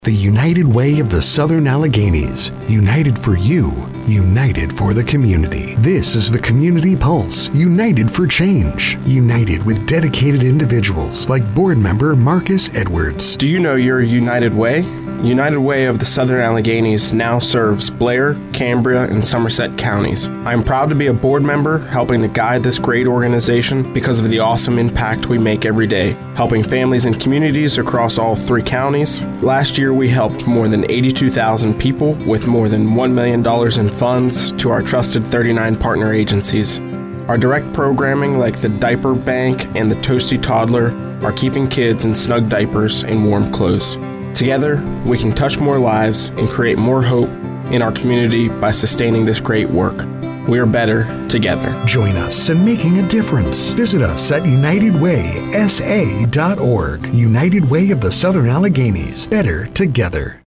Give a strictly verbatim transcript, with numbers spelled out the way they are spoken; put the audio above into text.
The United Way of the Southern Alleghenies. United for you. United for the community. This is the Community Pulse. United for change. United with dedicated individuals like board member Marcus Edwards. Do you know your United Way? United Way of the Southern Alleghenies now serves Blair, Cambria, and Somerset counties. I am proud to be a board member helping to guide this great organization because of the awesome impact we make every day, helping families and communities across all three counties. Last year, we helped more than eighty-two thousand people with more than one million dollars in funds to our trusted thirty-nine partner agencies. Our direct programming like the Diaper Bank and the Toasty Toddler are keeping kids in snug diapers and warm clothes. Together, we can touch more lives and create more hope in our community by sustaining this great work. We are better together. Join us in making a difference. Visit us at united way s a dot org. United Way of the Southern Alleghenies. Better together.